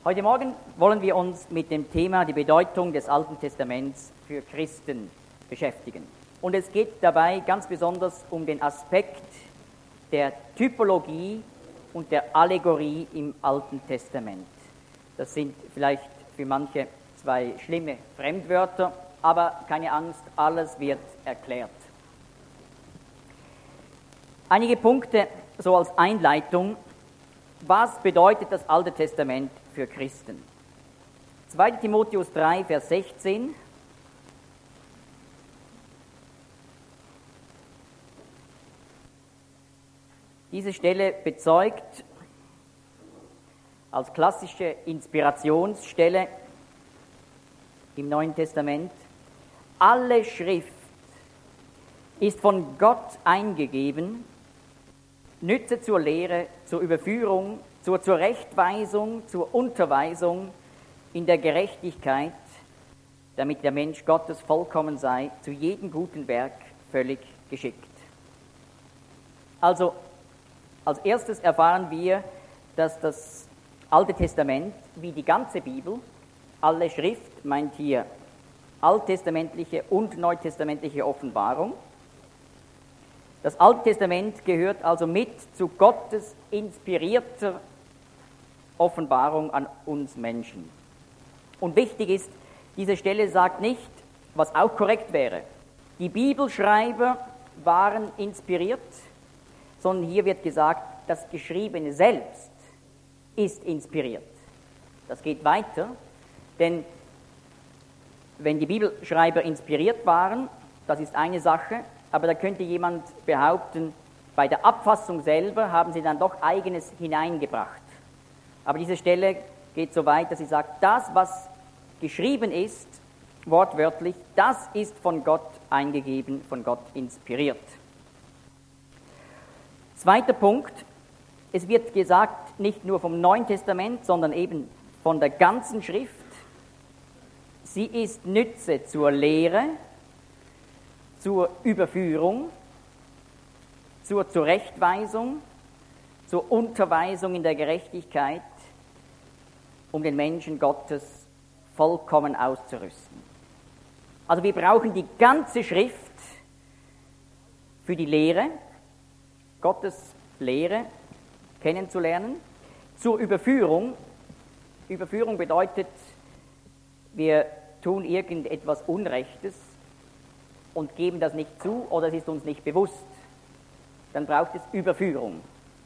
Heute Morgen wollen wir uns mit dem Thema die Bedeutung des Alten Testaments für Christen beschäftigen. Und es geht dabei ganz besonders um den Aspekt der Typologie und der Allegorie im Alten Testament. Das sind vielleicht für manche zwei schlimme Fremdwörter, aber keine Angst, alles wird erklärt. Einige Punkte so als Einleitung. Was bedeutet das Alte Testament für Christen? 2. Timotheus 3, Vers 16. Diese Stelle bezeugt als klassische Inspirationsstelle im Neuen Testament: Alle Schrift ist von Gott eingegeben, nütze zur Lehre, zur Überführung, zur Zurechtweisung, zur Unterweisung in der Gerechtigkeit, damit der Mensch Gottes vollkommen sei, zu jedem guten Werk völlig geschickt. Also, als erstes erfahren wir, dass das Alte Testament, wie die ganze Bibel, alle Schrift meint hier alttestamentliche und neutestamentliche Offenbarung. Das Alte Testament gehört also mit zu Gottes inspirierter Offenbarung an uns Menschen. Und wichtig ist, diese Stelle sagt nicht, was auch korrekt wäre: die Bibelschreiber waren inspiriert, sondern hier wird gesagt, das Geschriebene selbst ist inspiriert. Das geht weiter, denn wenn die Bibelschreiber inspiriert waren, das ist eine Sache, aber da könnte jemand behaupten, bei der Abfassung selber haben sie dann doch Eigenes hineingebracht. Aber diese Stelle geht so weit, dass sie sagt, das, was geschrieben ist, wortwörtlich, das ist von Gott eingegeben, von Gott inspiriert. Zweiter Punkt, es wird gesagt, nicht nur vom Neuen Testament, sondern eben von der ganzen Schrift. Sie ist Nütze zur Lehre, zur Überführung, zur Zurechtweisung, zur Unterweisung in der Gerechtigkeit, um den Menschen Gottes vollkommen auszurüsten. Also wir brauchen die ganze Schrift für die Lehre, Gottes Lehre kennenzulernen, zur Überführung. Überführung bedeutet, wir tun irgendetwas Unrechtes und geben das nicht zu oder es ist uns nicht bewusst. Dann braucht es Überführung.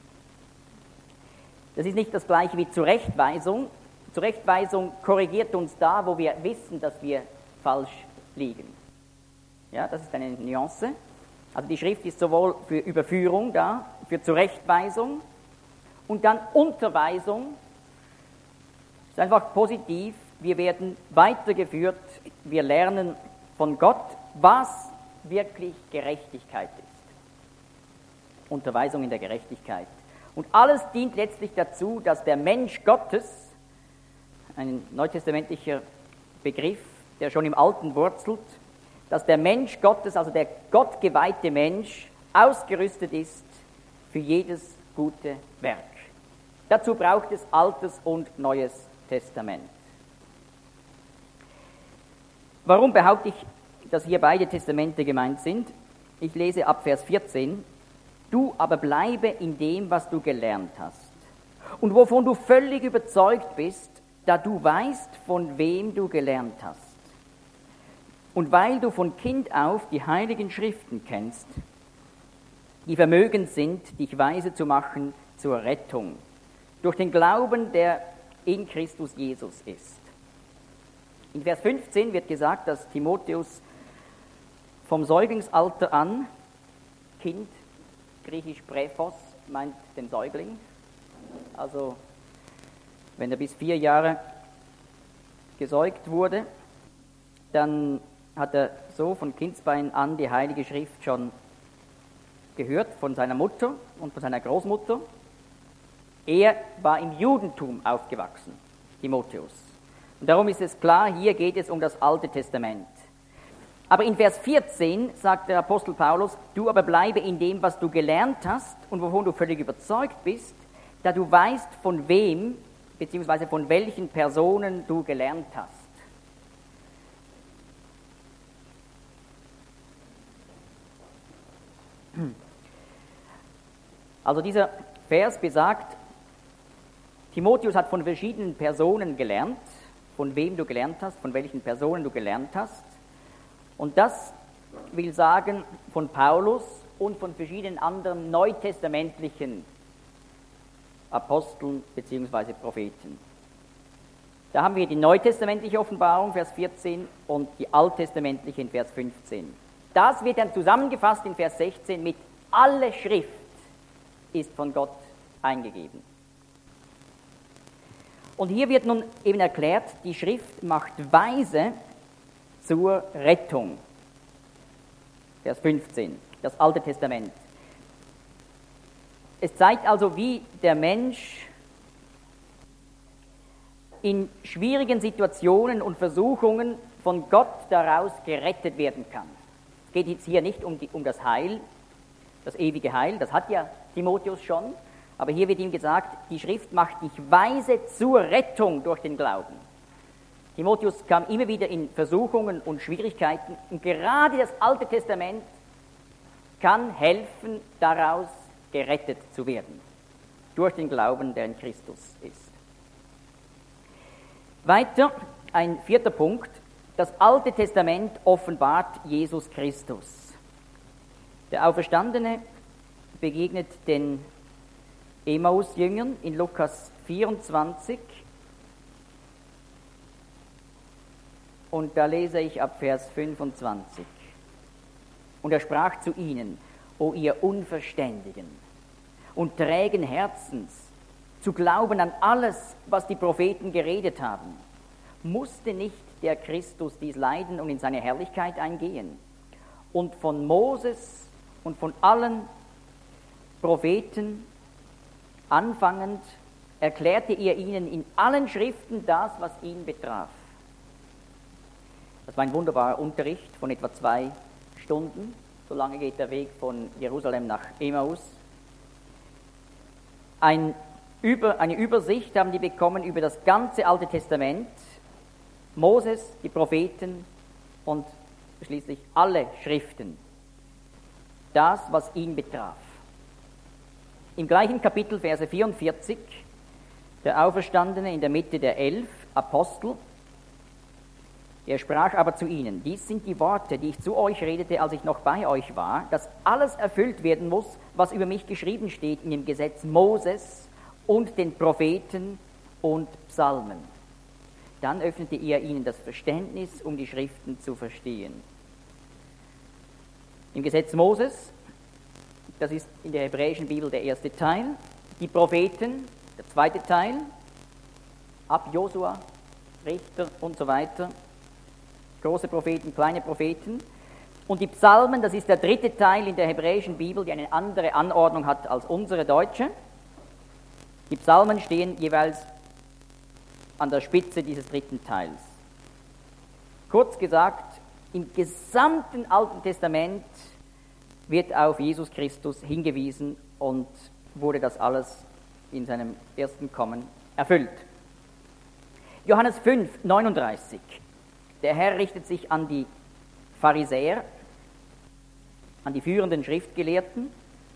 Das ist nicht das gleiche wie Zurechtweisung. Zurechtweisung korrigiert uns da, wo wir wissen, dass wir falsch liegen. Ja, das ist eine Nuance. Also die Schrift ist sowohl für Überführung da, für Zurechtweisung und dann Unterweisung. Das ist einfach positiv. Wir werden weitergeführt, wir lernen von Gott, was wirklich Gerechtigkeit ist. Unterweisung in der Gerechtigkeit. Und alles dient letztlich dazu, dass der Mensch Gottes, ein neutestamentlicher Begriff, der schon im Alten wurzelt, dass der Mensch Gottes, also der gottgeweihte Mensch, ausgerüstet ist für jedes gute Werk. Dazu braucht es Altes und Neues Testament. Warum behaupte ich, dass hier beide Testamente gemeint sind? Ich lese ab Vers 14. Du aber bleibe in dem, was du gelernt hast und wovon du völlig überzeugt bist, da du weißt, von wem du gelernt hast. Und weil du von Kind auf die heiligen Schriften kennst, die vermögend sind, dich weise zu machen zur Rettung, durch den Glauben, der in Christus Jesus ist. In Vers 15 wird gesagt, dass Timotheus vom Säuglingsalter an, Kind, griechisch Präfos, meint den Säugling, also wenn er bis 4 Jahre gesäugt wurde, dann hat er so von Kindsbein an die Heilige Schrift schon gehört von seiner Mutter und von seiner Großmutter. Er war im Judentum aufgewachsen, Timotheus. Und darum ist es klar, hier geht es um das Alte Testament. Aber in Vers 14 sagt der Apostel Paulus, du aber bleibe in dem, was du gelernt hast und wovon du völlig überzeugt bist, da du weißt, von wem beziehungsweise von welchen Personen du gelernt hast. Also dieser Vers besagt, Timotheus hat von verschiedenen Personen gelernt, von wem du gelernt hast, von welchen Personen du gelernt hast. Und das will sagen von Paulus und von verschiedenen anderen neutestamentlichen Aposteln bzw. Propheten. Da haben wir die neutestamentliche Offenbarung, Vers 14, und die alttestamentliche in Vers 15. Das wird dann zusammengefasst in Vers 16 mit alle Schrift ist von Gott eingegeben. Und hier wird nun eben erklärt, die Schrift macht weise zur Rettung. Vers 15, das Alte Testament. Es zeigt also, wie der Mensch in schwierigen Situationen und Versuchungen von Gott daraus gerettet werden kann. Es geht jetzt hier nicht um das Heil, das ewige Heil, das hat ja Timotheus schon, aber hier wird ihm gesagt, die Schrift macht dich weise zur Rettung durch den Glauben. Timotheus kam immer wieder in Versuchungen und Schwierigkeiten und gerade das Alte Testament kann helfen, daraus gerettet zu werden, durch den Glauben, der in Christus ist. Weiter, ein vierter Punkt, das Alte Testament offenbart Jesus Christus. Der Auferstandene begegnet den Emmaus-Jüngern in Lukas 24 und da lese ich ab Vers 25. Und er sprach zu ihnen, o ihr Unverständigen und trägen Herzens, zu glauben an alles, was die Propheten geredet haben. Musste nicht der Christus dies leiden und in seine Herrlichkeit eingehen? Und von Moses und von allen Propheten anfangend erklärte er ihnen in allen Schriften das, was ihn betraf. Das war ein wunderbarer Unterricht von etwa 2 Stunden. So lange geht der Weg von Jerusalem nach Emmaus. Eine Übersicht haben die bekommen über das ganze Alte Testament, Moses, die Propheten und schließlich alle Schriften. Das, was ihn betraf. Im gleichen Kapitel, Verse 44, der Auferstandene in der Mitte der 11 Apostel, er sprach aber zu ihnen, dies sind die Worte, die ich zu euch redete, als ich noch bei euch war, dass alles erfüllt werden muss, was über mich geschrieben steht in dem Gesetz Moses und den Propheten und Psalmen. Dann öffnete er ihnen das Verständnis, um die Schriften zu verstehen. Im Gesetz Moses, das ist in der hebräischen Bibel der erste Teil, die Propheten, der zweite Teil, ab Josua, Richter und so weiter, große Propheten, kleine Propheten. Und die Psalmen, das ist der dritte Teil in der hebräischen Bibel, die eine andere Anordnung hat als unsere deutsche. Die Psalmen stehen jeweils an der Spitze dieses dritten Teils. Kurz gesagt, im gesamten Alten Testament wird auf Jesus Christus hingewiesen und wurde das alles in seinem ersten Kommen erfüllt. Johannes 5, 39. Der Herr richtet sich an die Pharisäer, an die führenden Schriftgelehrten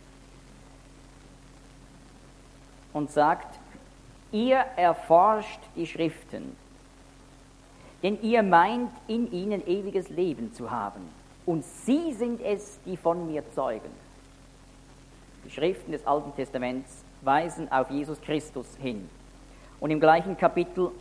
und sagt, ihr erforscht die Schriften, denn ihr meint, in ihnen ewiges Leben zu haben. Und sie sind es, die von mir zeugen. Die Schriften des Alten Testaments weisen auf Jesus Christus hin. Und im gleichen Kapitel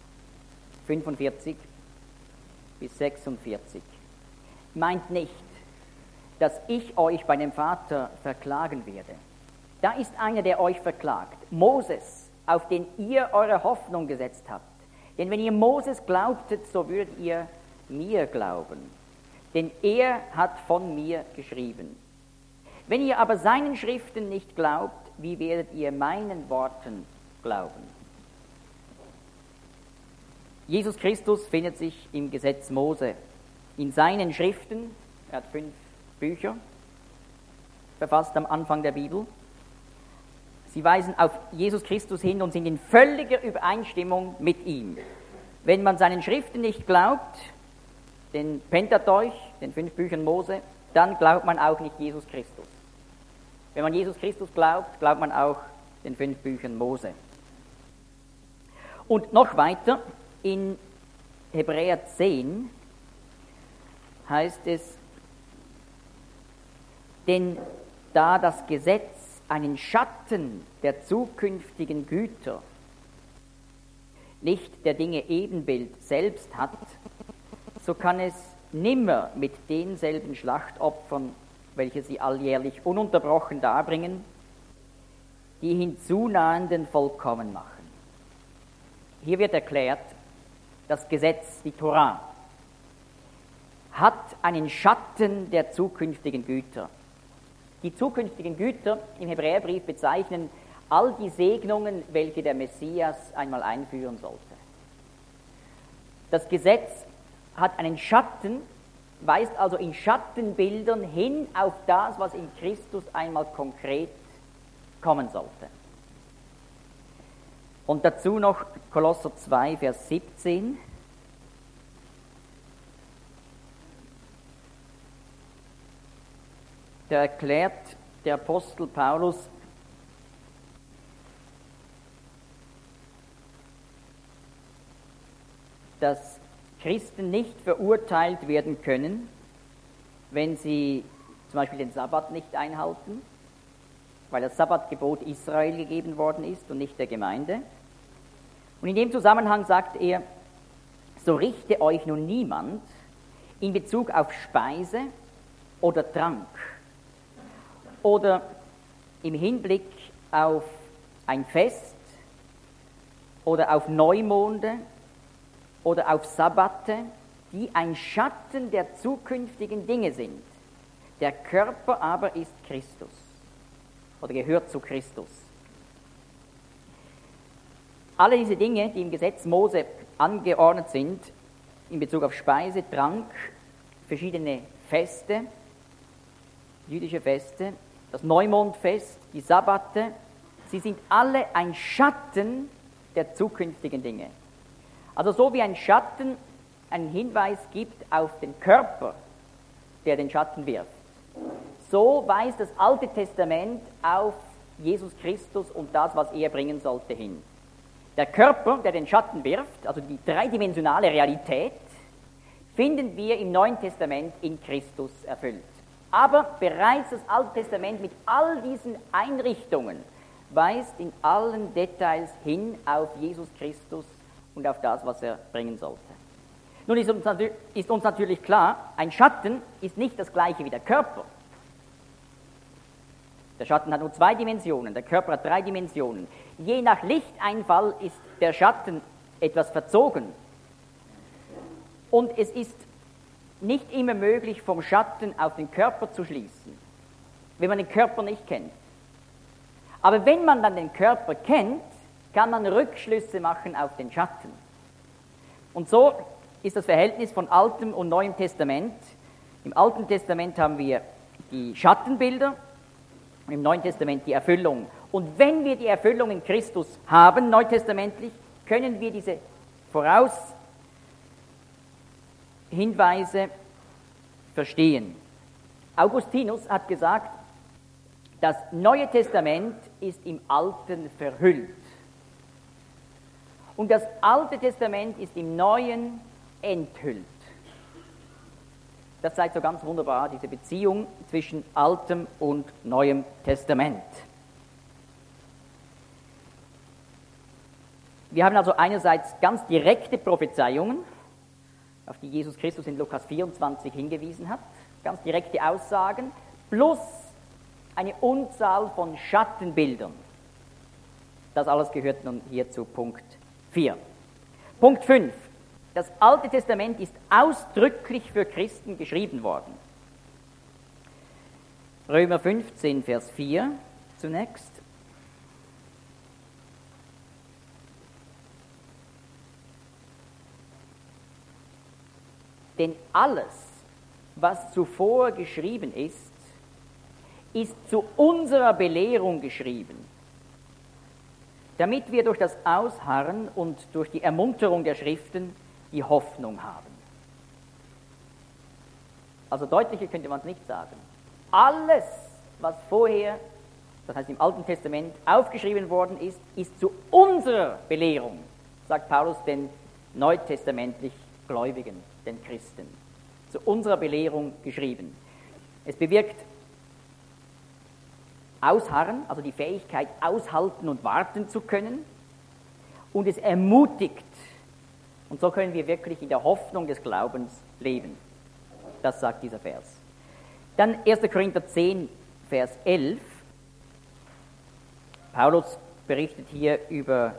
45 bis 46. Meint nicht, dass ich euch bei dem Vater verklagen werde. Da ist einer, der euch verklagt. Moses, auf den ihr eure Hoffnung gesetzt habt. Denn wenn ihr Moses glaubtet, so würdet ihr mir glauben. Denn er hat von mir geschrieben. Wenn ihr aber seinen Schriften nicht glaubt, wie werdet ihr meinen Worten glauben? Jesus Christus findet sich im Gesetz Mose. In seinen Schriften, er hat 5 Bücher verfasst am Anfang der Bibel, Sie weisen auf Jesus Christus hin und sind in völliger Übereinstimmung mit ihm. Wenn man seinen Schriften nicht glaubt, den Pentateuch, den 5 Büchern Mose, dann glaubt man auch nicht Jesus Christus. Wenn man Jesus Christus glaubt, glaubt man auch den 5 Büchern Mose. Und noch weiter, in Hebräer 10 heißt es, denn da das Gesetz einen Schatten der zukünftigen Güter, nicht der Dinge Ebenbild selbst hat, so kann es nimmer mit denselben Schlachtopfern, welche sie alljährlich ununterbrochen darbringen, die Hinzunahenden vollkommen machen. Hier wird erklärt, das Gesetz, die Torah, hat einen Schatten der zukünftigen Güter. Die zukünftigen Güter im Hebräerbrief bezeichnen all die Segnungen, welche der Messias einmal einführen sollte. Das Gesetz hat einen Schatten, weist also in Schattenbildern hin auf das, was in Christus einmal konkret kommen sollte. Und dazu noch Kolosser 2, Vers 17. Da erklärt der Apostel Paulus, dass Christen nicht verurteilt werden können, wenn sie zum Beispiel den Sabbat nicht einhalten, weil das Sabbatgebot Israel gegeben worden ist und nicht der Gemeinde. Und in dem Zusammenhang sagt er, so richte euch nun niemand in Bezug auf Speise oder Trank oder im Hinblick auf ein Fest oder auf Neumonde oder auf Sabbate, die ein Schatten der zukünftigen Dinge sind. Der Körper aber ist Christus oder gehört zu Christus. Alle diese Dinge, die im Gesetz Mose angeordnet sind, in Bezug auf Speise, Trank, verschiedene Feste, jüdische Feste, das Neumondfest, die Sabbate, sie sind alle ein Schatten der zukünftigen Dinge. Also so wie ein Schatten einen Hinweis gibt auf den Körper, der den Schatten wirft, so weist das Alte Testament auf Jesus Christus und das, was er bringen sollte, hin. Der Körper, der den Schatten wirft, also die dreidimensionale Realität, finden wir im Neuen Testament in Christus erfüllt. Aber bereits das Alte Testament mit all diesen Einrichtungen weist in allen Details hin auf Jesus Christus und auf das, was er bringen sollte. Nun ist uns natürlich klar, ein Schatten ist nicht das gleiche wie der Körper. Der Schatten hat nur 2 Dimensionen, der Körper hat 3 Dimensionen. Je nach Lichteinfall ist der Schatten etwas verzogen. Und es ist nicht immer möglich, vom Schatten auf den Körper zu schließen, wenn man den Körper nicht kennt. Aber wenn man dann den Körper kennt, kann man Rückschlüsse machen auf den Schatten. Und so ist das Verhältnis von Altem und Neuem Testament. Im Alten Testament haben wir die Schattenbilder und im Neuen Testament die Erfüllung. Und wenn wir die Erfüllung in Christus haben, neutestamentlich, können wir diese Voraushinweise verstehen. Augustinus hat gesagt, das Neue Testament ist im Alten verhüllt. Und das Alte Testament ist im Neuen enthüllt. Das zeigt so ganz wunderbar diese Beziehung zwischen Altem und Neuem Testament. Wir haben also einerseits ganz direkte Prophezeiungen, auf die Jesus Christus in Lukas 24 hingewiesen hat, ganz direkte Aussagen, plus eine Unzahl von Schattenbildern. Das alles gehört nun hier zu Punkt 4. Punkt 5. Das Alte Testament ist ausdrücklich für Christen geschrieben worden. Römer 15, Vers 4 zunächst. Denn alles, was zuvor geschrieben ist, ist zu unserer Belehrung geschrieben, damit wir durch das Ausharren und durch die Ermunterung der Schriften die Hoffnung haben. Also deutlicher könnte man es nicht sagen. Alles, was vorher, das heißt im Alten Testament, aufgeschrieben worden ist, ist zu unserer Belehrung, sagt Paulus den neutestamentlich Gläubigen, den Christen, zu unserer Belehrung geschrieben. Es bewirkt Ausharren, also die Fähigkeit, aushalten und warten zu können, und es ermutigt. Und so können wir wirklich in der Hoffnung des Glaubens leben. Das sagt dieser Vers. Dann 1. Korinther 10, Vers 11. Paulus berichtet hier über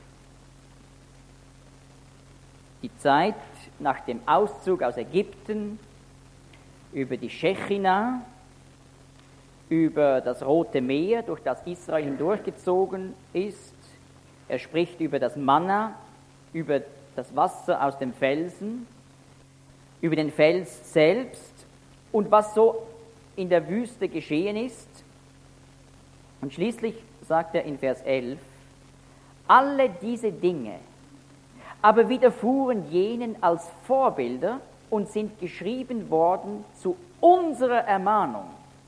die Zeit nach dem Auszug aus Ägypten, über die Schechina, über das Rote Meer, durch das Israel hindurchgezogen ist. Er spricht über das Manna, über das Wasser aus dem Felsen, über den Fels selbst und was so in der Wüste geschehen ist. Und schließlich sagt er in Vers 11, alle diese Dinge aber widerfuhren jenen als Vorbilder und sind geschrieben worden zu unserer Ermahnung,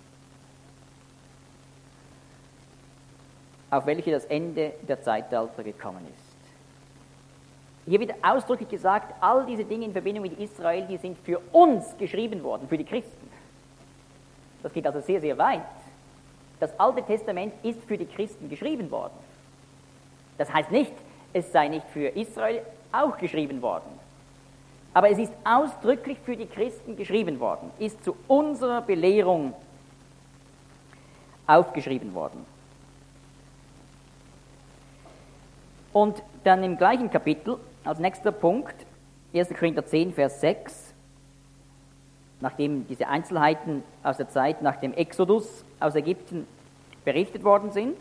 auf welche das Ende der Zeitalter gekommen ist. Hier wird ausdrücklich gesagt, all diese Dinge in Verbindung mit Israel, die sind für uns geschrieben worden, für die Christen. Das geht also sehr, sehr weit. Das Alte Testament ist für die Christen geschrieben worden. Das heißt nicht, es sei nicht für Israel auch geschrieben worden. Aber es ist ausdrücklich für die Christen geschrieben worden, ist zu unserer Belehrung aufgeschrieben worden. Und dann im gleichen Kapitel, als nächster Punkt, 1. Korinther 10, Vers 6, nachdem diese Einzelheiten aus der Zeit nach dem Exodus aus Ägypten berichtet worden sind,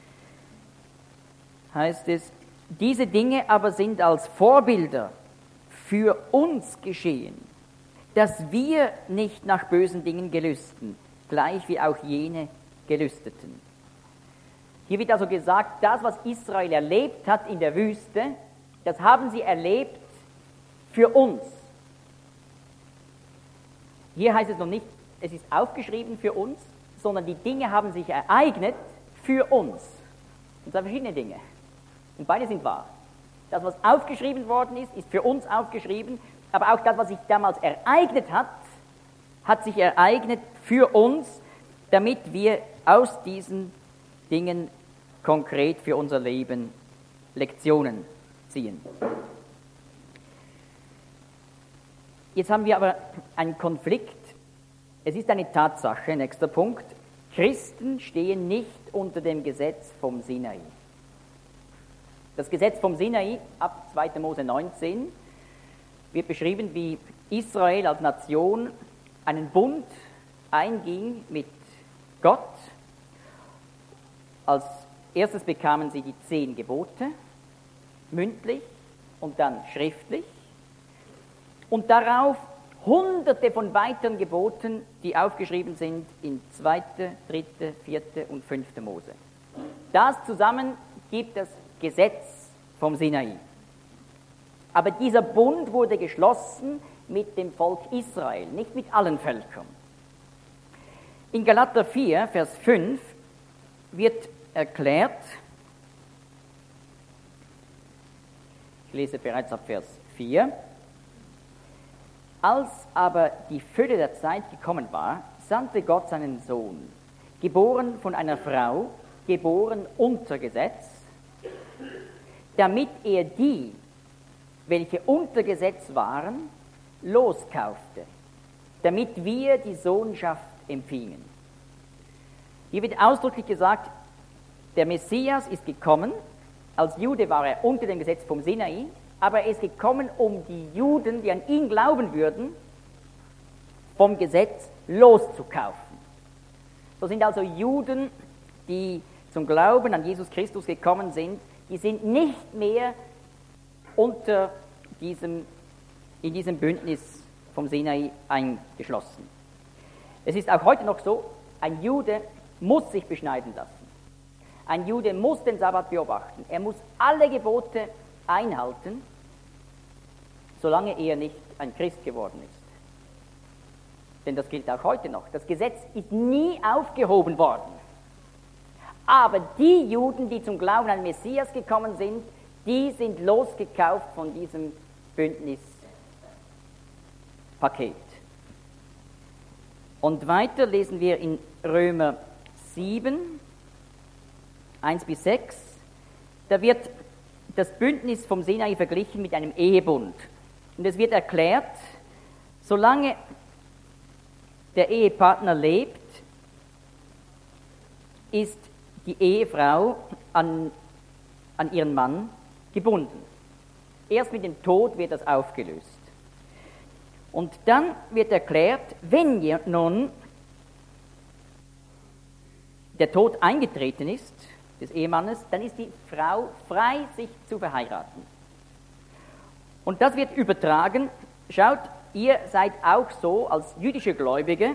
heißt es, diese Dinge aber sind als Vorbilder für uns geschehen, dass wir nicht nach bösen Dingen gelüsten, gleich wie auch jene gelüsteten. Hier wird also gesagt, das, was Israel erlebt hat in der Wüste, das haben sie erlebt für uns. Hier heißt es noch nicht, es ist aufgeschrieben für uns, sondern die Dinge haben sich ereignet für uns. Und zwar verschiedene Dinge. Und beide sind wahr. Das, was aufgeschrieben worden ist, ist für uns aufgeschrieben, aber auch das, was sich damals ereignet hat, hat sich ereignet für uns, damit wir aus diesen Dingen konkret für unser Leben Lektionen ziehen. Jetzt haben wir aber einen Konflikt. Es ist eine Tatsache, nächster Punkt, Christen stehen nicht unter dem Gesetz vom Sinai. Das Gesetz vom Sinai, ab 2. Mose 19, wird beschrieben, wie Israel als Nation einen Bund einging mit Gott. Als erstes bekamen sie die 10 Gebote, mündlich und dann schriftlich. Und darauf Hunderte von weiteren Geboten, die aufgeschrieben sind in 2., 3., 4. und 5. Mose. Das zusammen gibt das Gesetz vom Sinai. Aber dieser Bund wurde geschlossen mit dem Volk Israel, nicht mit allen Völkern. In Galater 4, Vers 5 wird erklärt, ich lese bereits ab Vers 4, als aber die Fülle der Zeit gekommen war, sandte Gott seinen Sohn, geboren von einer Frau, geboren unter Gesetz, damit er die, welche unter Gesetz waren, loskaufte, damit wir die Sohnschaft empfingen. Hier wird ausdrücklich gesagt, der Messias ist gekommen, als Jude war er unter dem Gesetz vom Sinai, aber er ist gekommen, um die Juden, die an ihn glauben würden, vom Gesetz loszukaufen. So sind also Juden, die zum Glauben an Jesus Christus gekommen sind, die sind nicht mehr in diesem Bündnis vom Sinai eingeschlossen. Es ist auch heute noch so, ein Jude muss sich beschneiden lassen. Ein Jude muss den Sabbat beobachten. Er muss alle Gebote einhalten, solange er nicht ein Christ geworden ist. Denn das gilt auch heute noch. Das Gesetz ist nie aufgehoben worden. Aber die Juden, die zum Glauben an Messias gekommen sind, die sind losgekauft von diesem Bündnispaket. Und weiter lesen wir in Römer 7, 1-6, da wird das Bündnis vom Sinai verglichen mit einem Ehebund. Und es wird erklärt, solange der Ehepartner lebt, ist die Ehefrau an ihren Mann gebunden. Erst mit dem Tod wird das aufgelöst. Und dann wird erklärt, wenn nun der Tod eingetreten ist, des Ehemannes, dann ist die Frau frei, sich zu verheiraten. Und das wird übertragen. Schaut, ihr seid auch so als jüdische Gläubige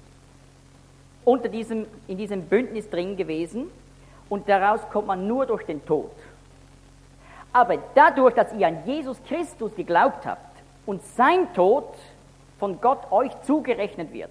in diesem Bündnis drin gewesen und daraus kommt man nur durch den Tod. Aber dadurch, dass ihr an Jesus Christus geglaubt habt und sein Tod von Gott euch zugerechnet wird,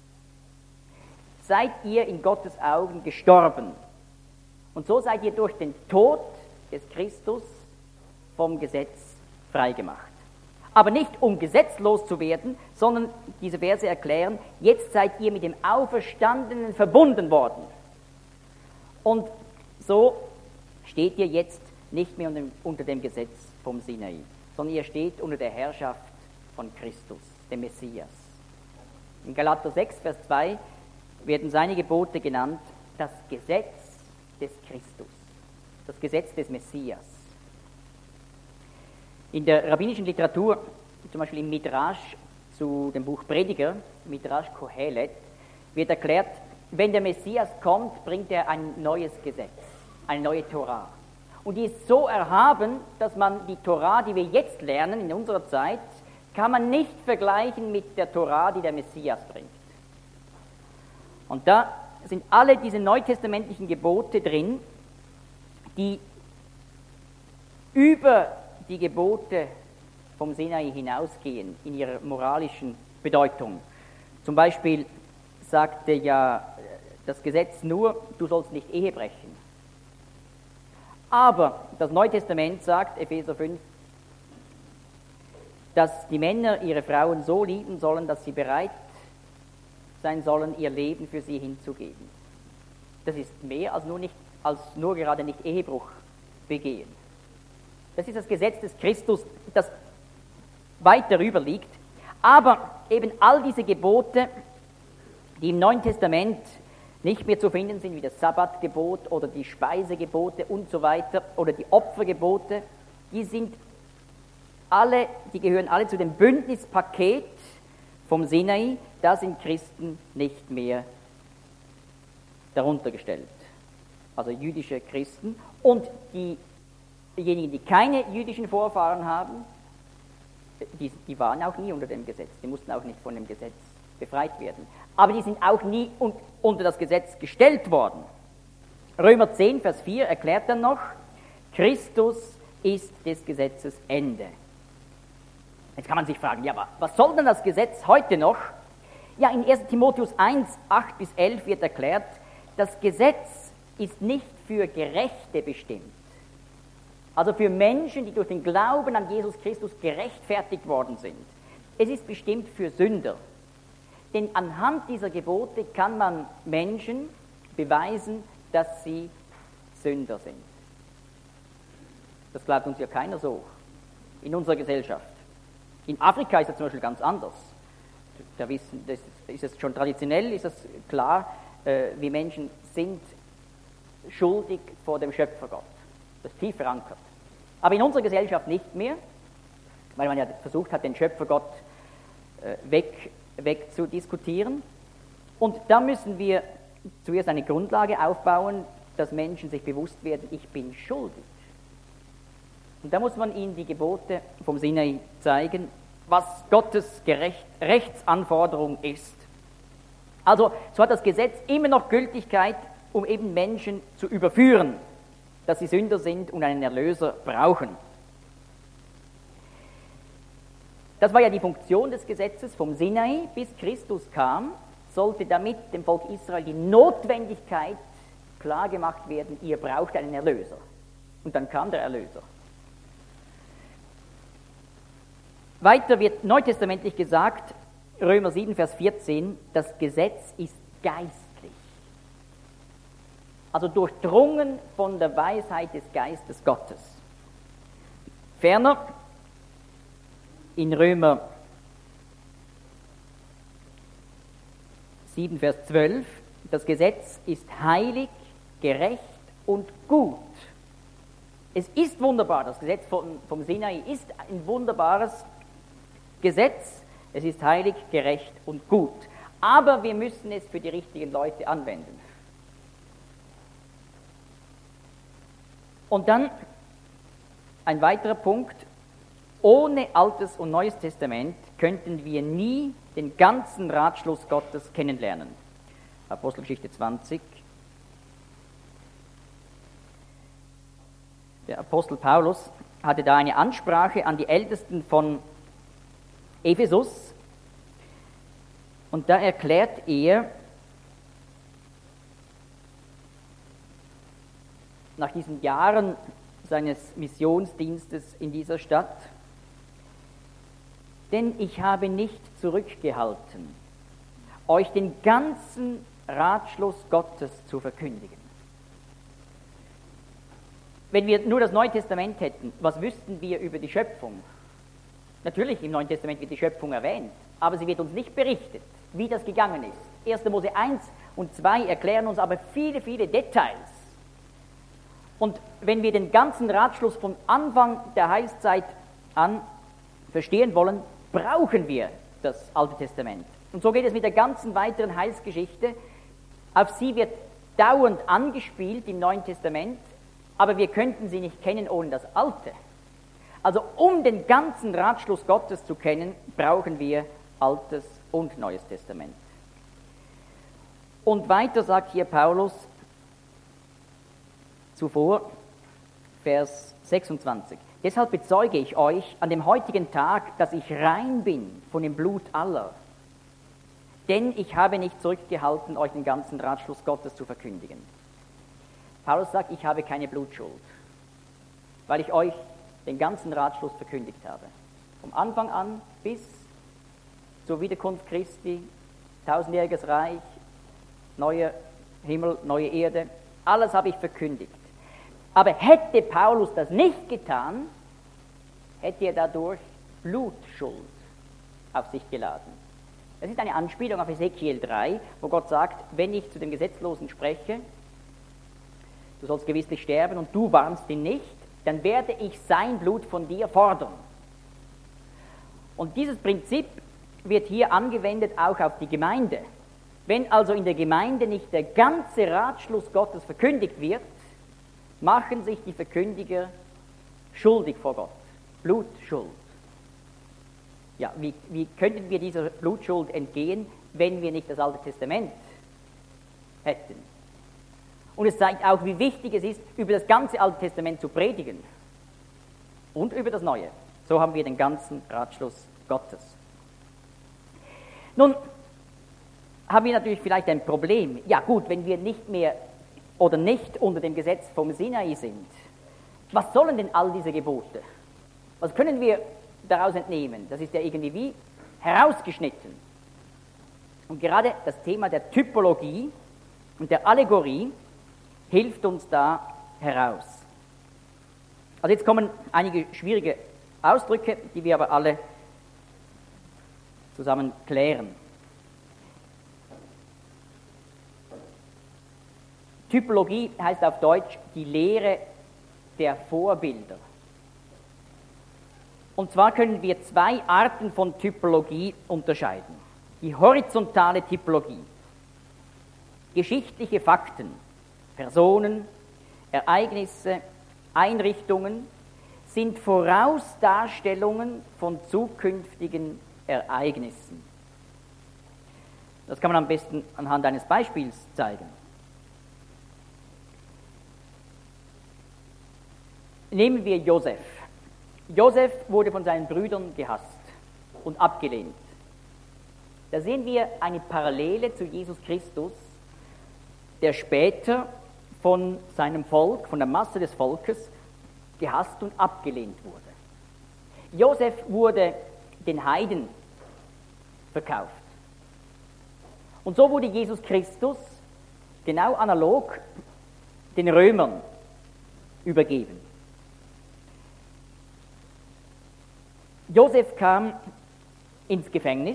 seid ihr in Gottes Augen gestorben. Und so seid ihr durch den Tod des Christus vom Gesetz freigemacht. Aber nicht um gesetzlos zu werden, sondern diese Verse erklären, jetzt seid ihr mit dem Auferstandenen verbunden worden. Und so steht ihr jetzt nicht mehr unter dem Gesetz vom Sinai, sondern ihr steht unter der Herrschaft von Christus, dem Messias. In Galater 6, Vers 2 werden seine Gebote genannt, das Gesetz des Christus, das Gesetz des Messias. In der rabbinischen Literatur, zum Beispiel im Midrash zu dem Buch Prediger, Midrash Kohelet, wird erklärt, wenn der Messias kommt, bringt er ein neues Gesetz, eine neue Torah. Und die ist so erhaben, dass man die Torah, die wir jetzt lernen in unserer Zeit, kann man nicht vergleichen mit der Torah, die der Messias bringt. Und da sind alle diese neutestamentlichen Gebote drin, die über die Gebote vom Sinai hinausgehen in ihrer moralischen Bedeutung. Zum Beispiel sagte ja das Gesetz nur, du sollst nicht Ehe brechen. Aber das Neue Testament sagt, Epheser 5, dass die Männer ihre Frauen so lieben sollen, dass sie bereit sein sollen, ihr Leben für sie hinzugeben. Das ist mehr als nur gerade nicht Ehebruch begehen. Das ist das Gesetz des Christus, das weit darüber liegt. Aber eben all diese Gebote, die im Neuen Testament nicht mehr zu finden sind, wie das Sabbatgebot oder die Speisegebote und so weiter oder die Opfergebote, die gehören alle zu dem Bündnispaket vom Sinai, da sind Christen nicht mehr darunter gestellt. Also jüdische Christen. Und diejenigen, die keine jüdischen Vorfahren haben, die waren auch nie unter dem Gesetz. Die mussten auch nicht von dem Gesetz befreit werden. Aber die sind auch nie unter das Gesetz gestellt worden. Römer 10, Vers 4 erklärt dann noch, Christus ist des Gesetzes Ende. Jetzt kann man sich fragen, ja, aber was soll denn das Gesetz heute noch? Ja, in 1. Timotheus 1, 8-11 wird erklärt, das Gesetz ist nicht für Gerechte bestimmt. Also für Menschen, die durch den Glauben an Jesus Christus gerechtfertigt worden sind. Es ist bestimmt für Sünder. Denn anhand dieser Gebote kann man Menschen beweisen, dass sie Sünder sind. Das glaubt uns ja keiner so in unserer Gesellschaft. In Afrika ist es zum Beispiel ganz anders. Da ist es schon traditionell, ist es klar, wie Menschen sind schuldig vor dem Schöpfergott. Das ist tief verankert. Aber in unserer Gesellschaft nicht mehr, weil man ja versucht hat, den Schöpfergott wegzudiskutieren. Und da müssen wir zuerst eine Grundlage aufbauen, dass Menschen sich bewusst werden, ich bin schuldig. Und da muss man ihnen die Gebote vom Sinai zeigen, was Gottes Rechtsanforderung ist. Also, so hat das Gesetz immer noch Gültigkeit um eben Menschen zu überführen, dass sie Sünder sind und einen Erlöser brauchen. Das war ja die Funktion des Gesetzes vom Sinai, bis Christus kam, sollte damit dem Volk Israel die Notwendigkeit klargemacht werden, ihr braucht einen Erlöser. Und dann kam der Erlöser. Weiter wird neutestamentlich gesagt, Römer 7, Vers 14, das Gesetz ist geistlich. Also durchdrungen von der Weisheit des Geistes Gottes. Ferner in Römer 7, Vers 12, das Gesetz ist heilig, gerecht und gut. Es ist wunderbar, das Gesetz vom Sinai ist ein wunderbares Gesetz, es ist heilig, gerecht und gut. Aber wir müssen es für die richtigen Leute anwenden. Und dann ein weiterer Punkt, ohne Altes und Neues Testament könnten wir nie den ganzen Ratschluss Gottes kennenlernen. Apostelgeschichte 20. Der Apostel Paulus hatte da eine Ansprache an die Ältesten von Ephesus und da erklärt er, nach diesen Jahren seines Missionsdienstes in dieser Stadt, denn ich habe nicht zurückgehalten, euch den ganzen Ratschluss Gottes zu verkündigen. Wenn wir nur das Neue Testament hätten, was wüssten wir über die Schöpfung? Natürlich, im Neuen Testament wird die Schöpfung erwähnt, aber sie wird uns nicht berichtet, wie das gegangen ist. 1. Mose 1 und 2 erklären uns aber viele, viele Details. Und wenn wir den ganzen Ratschluss vom Anfang der Heilszeit an verstehen wollen, brauchen wir das Alte Testament. Und so geht es mit der ganzen weiteren Heilsgeschichte. Auf sie wird dauernd angespielt im Neuen Testament, aber wir könnten sie nicht kennen ohne das Alte. Also um den ganzen Ratschluss Gottes zu kennen, brauchen wir Altes und Neues Testament. Und weiter sagt hier Paulus zuvor, Vers 26. Deshalb bezeuge ich euch an dem heutigen Tag, dass ich rein bin von dem Blut aller. Denn ich habe nicht zurückgehalten, euch den ganzen Ratschluss Gottes zu verkündigen. Paulus sagt, ich habe keine Blutschuld, weil ich euch den ganzen Ratschluss verkündigt habe. Vom Anfang an bis zur Wiederkunft Christi, 1000-jähriges Reich, neuer Himmel, neue Erde, alles habe ich verkündigt. Aber hätte Paulus das nicht getan, hätte er dadurch Blutschuld auf sich geladen. Das ist eine Anspielung auf Ezekiel 3, wo Gott sagt, wenn ich zu dem Gesetzlosen spreche, du sollst gewisslich sterben und du warnst ihn nicht, dann werde ich sein Blut von dir fordern. Und dieses Prinzip wird hier angewendet auch auf die Gemeinde. Wenn also in der Gemeinde nicht der ganze Ratschluss Gottes verkündigt wird, machen sich die Verkündiger schuldig vor Gott. Blutschuld. Ja, wie könnten wir dieser Blutschuld entgehen, wenn wir nicht das Alte Testament hätten? Und es zeigt auch, wie wichtig es ist, über das ganze Alte Testament zu predigen. Und über das Neue. So haben wir den ganzen Ratschluss Gottes. Nun haben wir natürlich vielleicht ein Problem. Ja gut, wenn wir nicht mehr oder nicht unter dem Gesetz vom Sinai sind, was sollen denn all diese Gebote? Was können wir daraus entnehmen? Das ist ja irgendwie wie herausgeschnitten. Und gerade das Thema der Typologie und der Allegorie hilft uns da heraus. Also jetzt kommen einige schwierige Ausdrücke, die wir aber alle zusammen klären. Typologie heißt auf Deutsch die Lehre der Vorbilder. Und zwar können wir zwei Arten von Typologie unterscheiden. Die horizontale Typologie. Geschichtliche Fakten, Personen, Ereignisse, Einrichtungen sind Vorausdarstellungen von zukünftigen Ereignissen. Das kann man am besten anhand eines Beispiels zeigen. Nehmen wir Josef. Josef wurde von seinen Brüdern gehasst und abgelehnt. Da sehen wir eine Parallele zu Jesus Christus, der später von seinem Volk, von der Masse des Volkes, gehasst und abgelehnt wurde. Josef wurde den Heiden verkauft. Und so wurde Jesus Christus genau analog den Römern übergeben. Josef kam ins Gefängnis.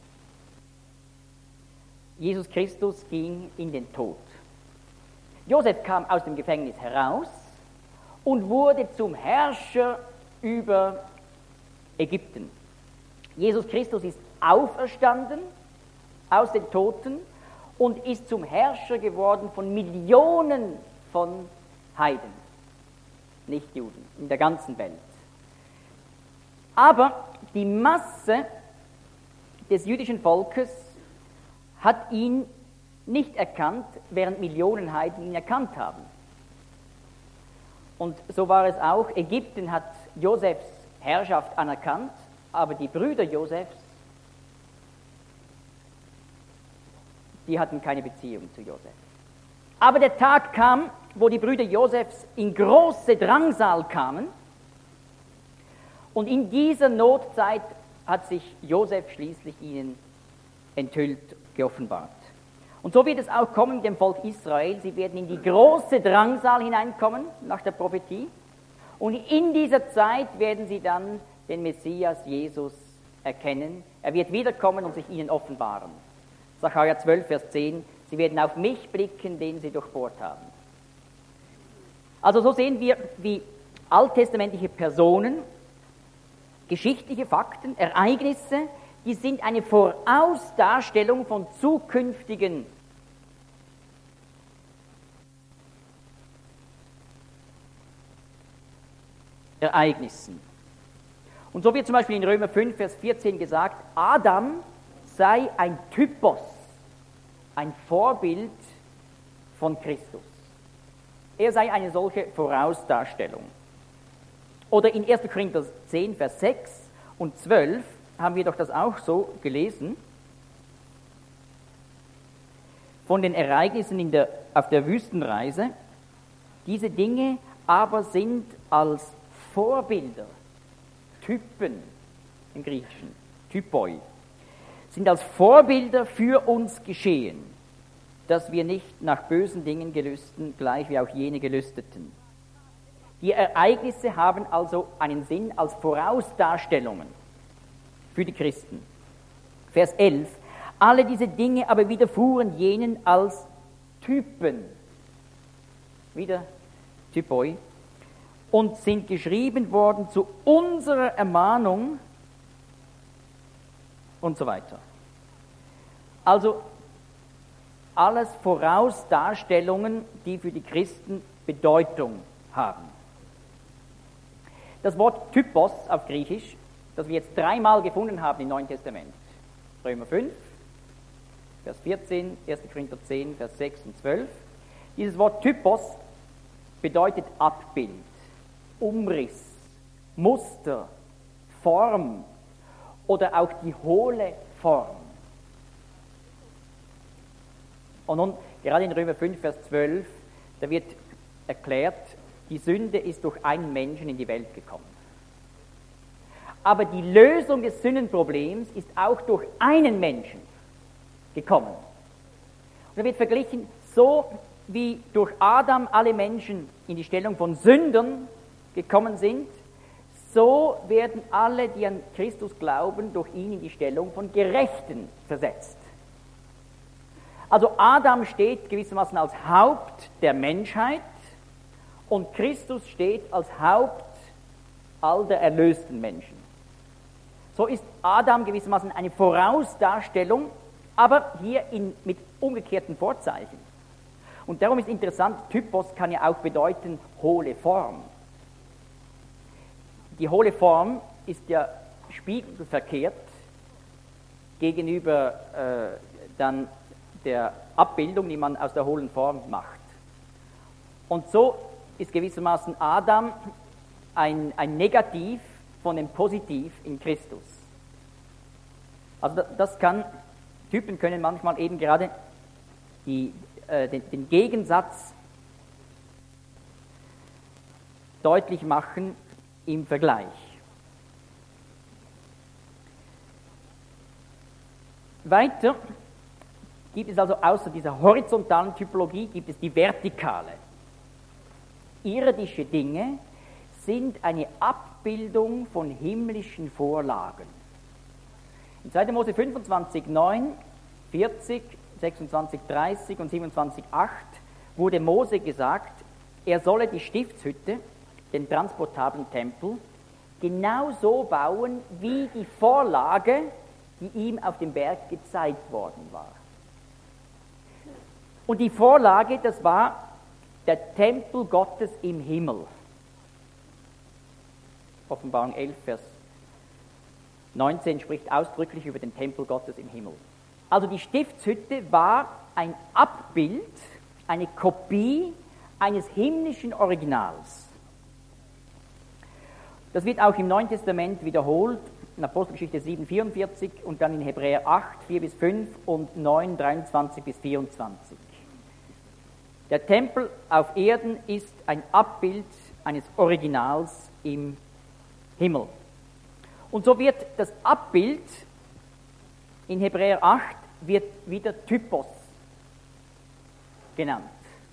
Jesus Christus ging in den Tod. Josef kam aus dem Gefängnis heraus und wurde zum Herrscher über Ägypten. Jesus Christus ist auferstanden aus den Toten und ist zum Herrscher geworden von Millionen von Heiden, Nichtjuden, in der ganzen Welt. Aber die Masse des jüdischen Volkes hat ihn nicht erkannt, während Millionen Heiden ihn erkannt haben. Und so war es auch, Ägypten hat Josefs Herrschaft anerkannt, aber die Brüder Josefs, die hatten keine Beziehung zu Josef. Aber der Tag kam, wo die Brüder Josefs in große Drangsal kamen, und in dieser Notzeit hat sich Josef schließlich ihnen enthüllt, geoffenbart. Und so wird es auch kommen mit dem Volk Israel. Sie werden in die große Drangsal hineinkommen, nach der Prophetie. Und in dieser Zeit werden sie dann den Messias Jesus erkennen. Er wird wiederkommen und sich ihnen offenbaren. Sacharja 12, Vers 10, sie werden auf mich blicken, den sie durchbohrt haben. Also so sehen wir, wie alttestamentliche Personen, geschichtliche Fakten, Ereignisse, die sind eine Vorausdarstellung von zukünftigen Ereignissen. Und so wird zum Beispiel in Römer 5, Vers 14 gesagt, Adam sei ein Typos, ein Vorbild von Christus. Er sei eine solche Vorausdarstellung. Oder in 1. Korinther 10, Vers 6 und 12 haben wir doch das auch so gelesen, von den Ereignissen auf der Wüstenreise. Diese Dinge aber sind als Vorbilder, Typen im Griechischen, Typoi, sind als Vorbilder für uns geschehen, dass wir nicht nach bösen Dingen gelüsten, gleich wie auch jene gelüsteten. Die Ereignisse haben also einen Sinn als Vorausdarstellungen für die Christen. Vers 11. Alle diese Dinge aber widerfuhren jenen als Typen, wieder Typoi, und sind geschrieben worden zu unserer Ermahnung und so weiter. Also alles Vorausdarstellungen, die für die Christen Bedeutung haben. Das Wort Typos auf Griechisch, das wir jetzt dreimal gefunden haben im Neuen Testament. Römer 5, Vers 14, 1. Korinther 10, Vers 6 und 12. Dieses Wort Typos bedeutet Abbild, Umriss, Muster, Form oder auch die hohle Form. Und nun, gerade in Römer 5, Vers 12, da wird erklärt, die Sünde ist durch einen Menschen in die Welt gekommen. Aber die Lösung des Sündenproblems ist auch durch einen Menschen gekommen. Und da wird verglichen, so wie durch Adam alle Menschen in die Stellung von Sündern gekommen sind, so werden alle, die an Christus glauben, durch ihn in die Stellung von Gerechten versetzt. Also Adam steht gewissermaßen als Haupt der Menschheit und Christus steht als Haupt all der erlösten Menschen. So ist Adam gewissermaßen eine Vorausdarstellung, aber hier mit umgekehrten Vorzeichen. Und darum ist interessant, Typos kann ja auch bedeuten hohle Form. Die hohle Form ist ja spiegelverkehrt gegenüber dann der Abbildung, die man aus der hohlen Form macht. Und so ist gewissermaßen Adam ein Negativ von dem Positiv in Christus. Also Typen können manchmal eben gerade den Gegensatz deutlich machen im Vergleich. Weiter gibt es also außer dieser horizontalen Typologie, gibt es die vertikale. Irdische Dinge sind eine Abbildung von himmlischen Vorlagen. In 2. Mose 25, 9, 40, 26, 30 und 27, 8 wurde Mose gesagt, er solle die Stiftshütte, den transportablen Tempel, genau so bauen, wie die Vorlage, die ihm auf dem Berg gezeigt worden war. Und die Vorlage, das war der Tempel Gottes im Himmel. Offenbarung 11, Vers 19 spricht ausdrücklich über den Tempel Gottes im Himmel. Also die Stiftshütte war ein Abbild, eine Kopie eines himmlischen Originals. Das wird auch im Neuen Testament wiederholt, in Apostelgeschichte 7, 44 und dann in Hebräer 8, 4 bis 5 und 9, 23 bis 24. Der Tempel auf Erden ist ein Abbild eines Originals im Himmel. Und so wird das Abbild in Hebräer 8 wird wieder Typos genannt.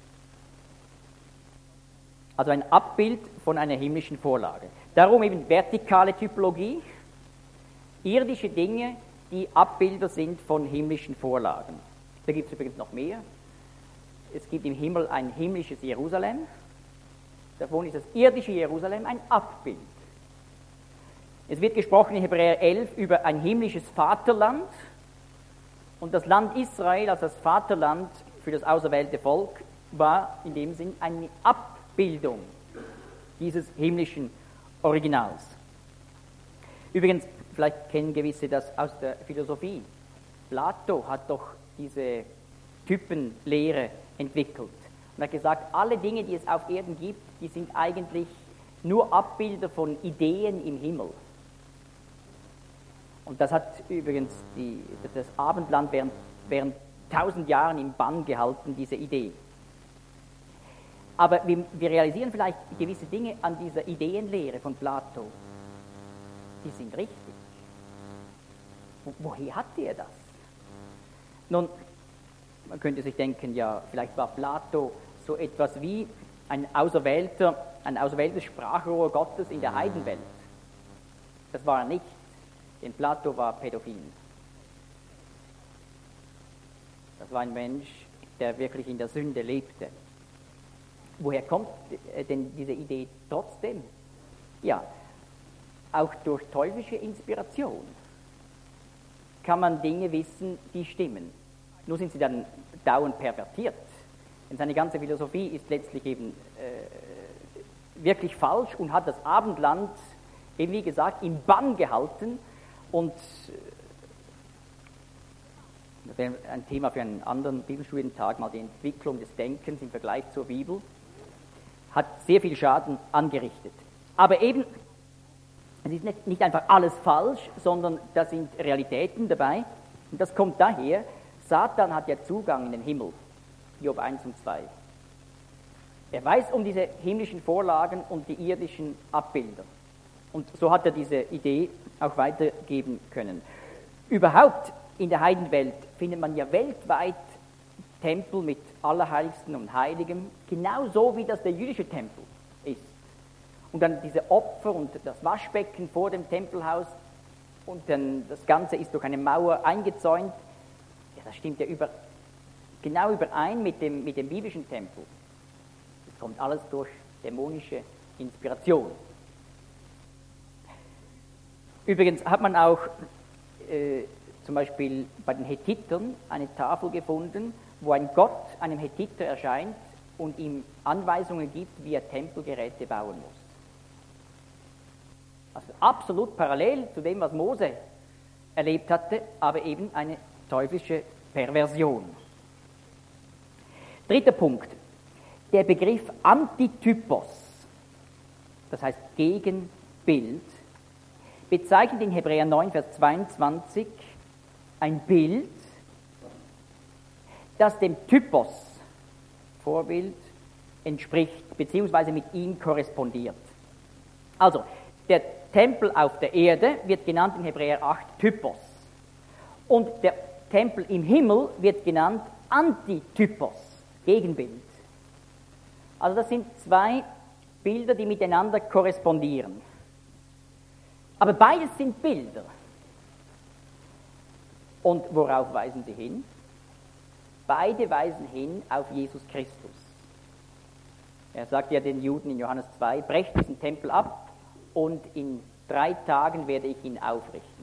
Also ein Abbild von einer himmlischen Vorlage. Darum eben vertikale Typologie, irdische Dinge, die Abbilder sind von himmlischen Vorlagen. Da gibt es übrigens noch mehr. Es gibt im Himmel ein himmlisches Jerusalem. Davon ist das irdische Jerusalem ein Abbild. Es wird gesprochen in Hebräer 11 über ein himmlisches Vaterland. Und das Land Israel als das Vaterland für das auserwählte Volk war in dem Sinn eine Abbildung dieses himmlischen Originals. Übrigens, vielleicht kennen gewisse das aus der Philosophie. Plato hat doch diese Typenlehre entwickelt und hat gesagt, alle Dinge, die es auf Erden gibt, die sind eigentlich nur Abbilder von Ideen im Himmel. Und das hat übrigens das Abendland während 1000 Jahren im Bann gehalten, diese Idee. Aber wir realisieren vielleicht gewisse Dinge an dieser Ideenlehre von Plato. Die sind richtig. Woher hatte er das? Nun, man könnte sich denken, ja, vielleicht war Plato so etwas wie ein auserwähltes Sprachrohr Gottes in der Heidenwelt. Das war er nicht, denn Plato war pädophil. Das war ein Mensch, der wirklich in der Sünde lebte. Woher kommt denn diese Idee trotzdem? Ja, auch durch teuflische Inspiration kann man Dinge wissen, die stimmen. Nur sind sie dann dauernd pervertiert. Denn seine ganze Philosophie ist letztlich eben wirklich falsch und hat das Abendland, eben wie gesagt, im Bann gehalten. Und das wäre ein Thema für einen anderen Bibelstudientag, mal die Entwicklung des Denkens im Vergleich zur Bibel, hat sehr viel Schaden angerichtet. Aber eben, es ist nicht einfach alles falsch, sondern da sind Realitäten dabei. Und das kommt daher, Satan hat ja Zugang in den Himmel, Job 1 und 2. Er weiß um diese himmlischen Vorlagen und die irdischen Abbilder. Und so hat er diese Idee auch weitergeben können. Überhaupt in der Heidenwelt findet man ja weltweit Tempel mit Allerheiligsten und Heiligem, genauso wie das der jüdische Tempel ist. Und dann diese Opfer und das Waschbecken vor dem Tempelhaus und dann das Ganze ist durch eine Mauer eingezäunt. Ja, das stimmt ja genau überein mit dem biblischen Tempel. Das kommt alles durch dämonische Inspiration. Übrigens hat man auch zum Beispiel bei den Hethitern eine Tafel gefunden, wo ein Gott einem Hethiter erscheint und ihm Anweisungen gibt, wie er Tempelgeräte bauen muss. Also absolut parallel zu dem, was Mose erlebt hatte, aber eben eine teuflische Perversion. Dritter Punkt, der Begriff Antitypos. das heißt Gegenbild, bezeichnet in Hebräer 9, Vers 22 ein Bild, das dem Typos, Vorbild, entspricht, beziehungsweise mit ihm korrespondiert. Also, der Tempel auf der Erde wird genannt in Hebräer 8 Typos. Und der Tempel im Himmel wird genannt Antitypos, Gegenbild. Also das sind zwei Bilder, die miteinander korrespondieren. Aber beides sind Bilder. Und worauf weisen sie hin? Beide weisen hin auf Jesus Christus. Er sagt ja den Juden in Johannes 2, brecht diesen Tempel ab und in 3 Tagen werde ich ihn aufrichten.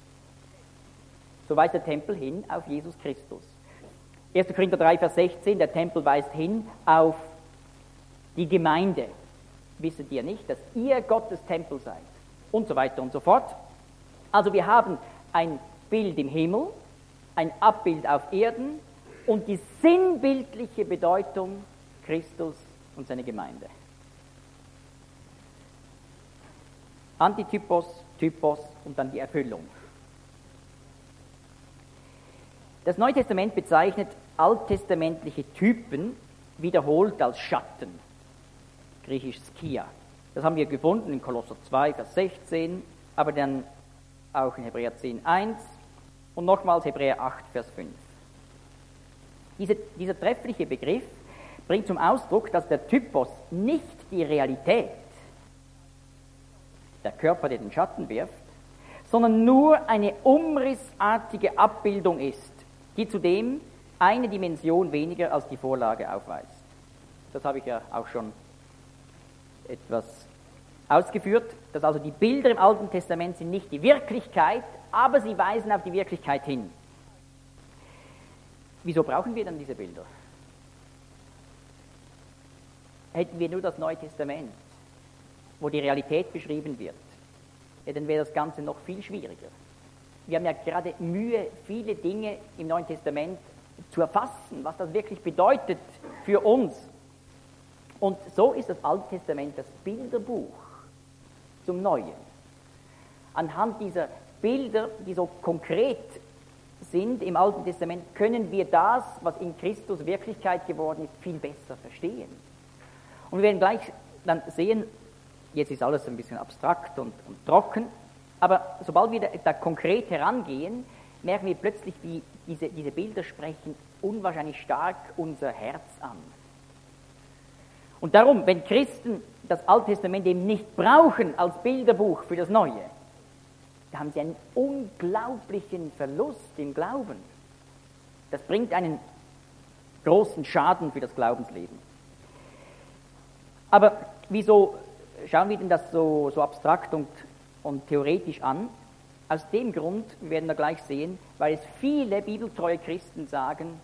So weist der Tempel hin auf Jesus Christus. 1. Korinther 3, Vers 16, der Tempel weist hin auf die Gemeinde. Wisset ihr nicht, dass ihr Gottes Tempel seid? Und so weiter und so fort. Also wir haben ein Bild im Himmel, ein Abbild auf Erden und die sinnbildliche Bedeutung Christus und seine Gemeinde. Antitypos, Typos und dann die Erfüllung. Das Neue Testament bezeichnet alttestamentliche Typen wiederholt als Schatten, griechisch Skia. Das haben wir gefunden in Kolosser 2, Vers 16, aber dann auch in Hebräer 10, 1 und nochmals Hebräer 8, Vers 5. Dieser treffliche Begriff bringt zum Ausdruck, dass der Typos nicht die Realität, der Körper, der den Schatten wirft, sondern nur eine umrissartige Abbildung ist, die zudem eine Dimension weniger als die Vorlage aufweist. Das habe ich ja auch schon etwas ausgeführt, dass also die Bilder im Alten Testament sind nicht die Wirklichkeit, aber sie weisen auf die Wirklichkeit hin. Wieso brauchen wir dann diese Bilder? Hätten wir nur das Neue Testament, wo die Realität beschrieben wird, ja, dann wäre das Ganze noch viel schwieriger. Wir haben ja gerade Mühe, viele Dinge im Neuen Testament zu erfassen, was das wirklich bedeutet für uns. Und so ist das Alte Testament das Bilderbuch zum Neuen. Anhand dieser Bilder, die so konkret sind im Alten Testament, können wir das, was in Christus Wirklichkeit geworden ist, viel besser verstehen. Und wir werden gleich dann sehen, jetzt ist alles ein bisschen abstrakt und trocken, aber sobald wir da konkret herangehen, merken wir plötzlich, wie diese Bilder sprechen unwahrscheinlich stark unser Herz an. Und darum, wenn Christen das Alte Testament eben nicht brauchen als Bilderbuch für das Neue, da haben sie einen unglaublichen Verlust im Glauben. Das bringt einen großen Schaden für das Glaubensleben. Aber wieso schauen wir denn das so abstrakt und theoretisch an? Aus dem Grund, wir werden wir gleich sehen, weil es viele bibeltreue Christen sagen,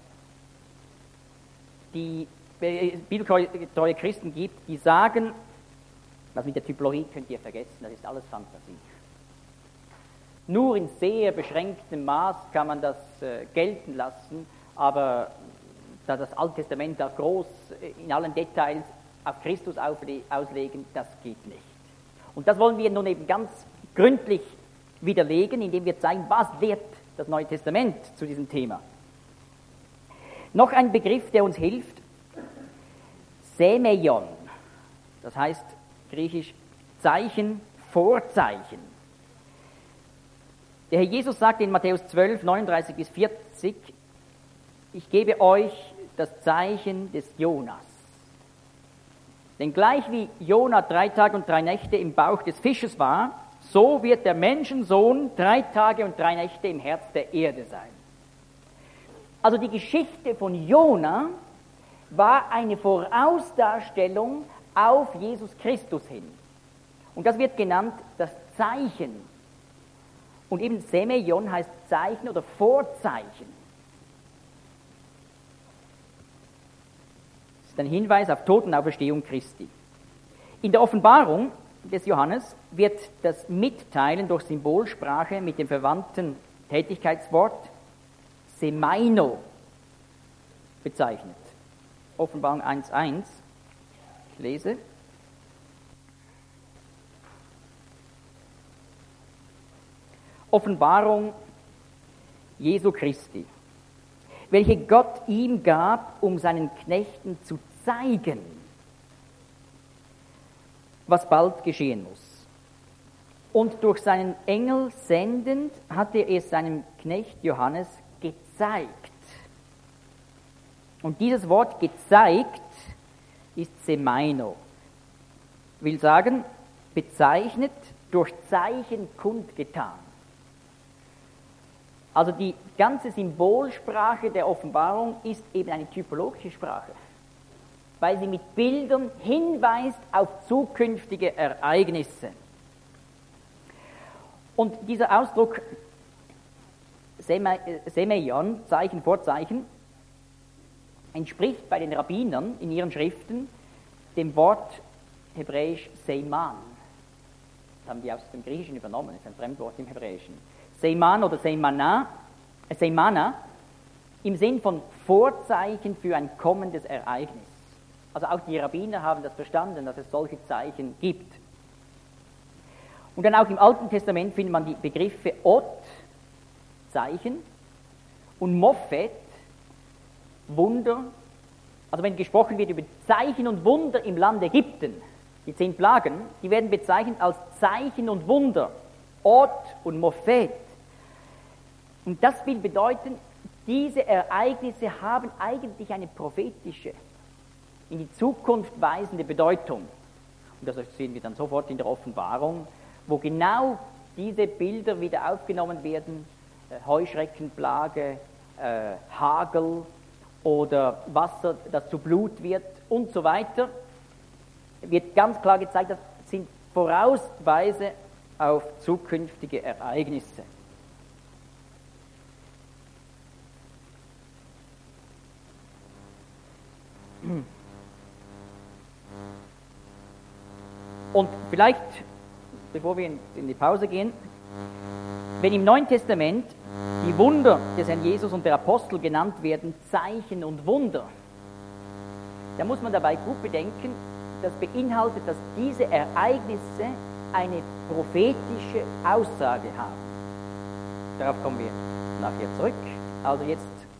bibeltreue Christen gibt, die sagen, was mit der Typologie könnt ihr vergessen, das ist alles Fantasie. Nur in sehr beschränktem Maß kann man das gelten lassen, aber da das Alte Testament da groß in allen Details auf Christus auslegen, das geht nicht. Und das wollen wir nun eben ganz gründlich widerlegen, indem wir zeigen, was lehrt das Neue Testament zu diesem Thema. Noch ein Begriff, der uns hilft, Semeion, das heißt griechisch Zeichen, Vorzeichen. Der Herr Jesus sagt in Matthäus 12, 39 bis 40, ich gebe euch das Zeichen des Jonas. Denn gleich wie Jona 3 Tage und 3 Nächte im Bauch des Fisches war, so wird der Menschensohn 3 Tage und 3 Nächte im Herz der Erde sein. Also die Geschichte von Jona war eine Vorausdarstellung auf Jesus Christus hin. Und das wird genannt das Zeichen. Und eben Semeion heißt Zeichen oder Vorzeichen. Das ist ein Hinweis auf Tod und Auferstehung Christi. In der Offenbarung des Johannes wird das Mitteilen durch Symbolsprache mit dem verwandten Tätigkeitswort Semaino bezeichnet. Offenbarung 1,1. Ich lese. Offenbarung Jesu Christi, welche Gott ihm gab, um seinen Knechten zu zeigen, was bald geschehen muss. Und durch seinen Engel sendend hat er es seinem Knecht Johannes gezeigt. Und dieses Wort gezeigt ist Semaino. Will sagen, bezeichnet, durch Zeichen kundgetan. Also die ganze Symbolsprache der Offenbarung ist eben eine typologische Sprache, weil sie mit Bildern hinweist auf zukünftige Ereignisse. Und dieser Ausdruck Semeion, Zeichen vor Zeichen, entspricht bei den Rabbinern in ihren Schriften dem Wort hebräisch Seiman. Das haben die aus dem Griechischen übernommen, das ist ein Fremdwort im Hebräischen. Seiman oder Seimana im Sinn von Vorzeichen für ein kommendes Ereignis. Also auch die Rabbiner haben das verstanden, dass es solche Zeichen gibt. Und dann auch im Alten Testament findet man die Begriffe Ot, Zeichen, und Mophet, Wunder. Also wenn gesprochen wird über Zeichen und Wunder im Land Ägypten, die 10 Plagen, die werden bezeichnet als Zeichen und Wunder, Ot und Mophet. Und das will bedeuten, diese Ereignisse haben eigentlich eine prophetische, in die Zukunft weisende Bedeutung. Und das sehen wir dann sofort in der Offenbarung, wo genau diese Bilder wieder aufgenommen werden, Heuschreckenplage, Hagel oder Wasser, das zu Blut wird und so weiter, wird ganz klar gezeigt, das sind Vorausweise auf zukünftige Ereignisse. Und vielleicht, bevor wir in die Pause gehen, wenn im Neuen Testament die Wunder des Herrn Jesus und der Apostel genannt werden, Zeichen und Wunder, dann muss man dabei gut bedenken, das beinhaltet, dass diese Ereignisse eine prophetische Aussage haben. Darauf kommen wir nachher zurück. Also jetzt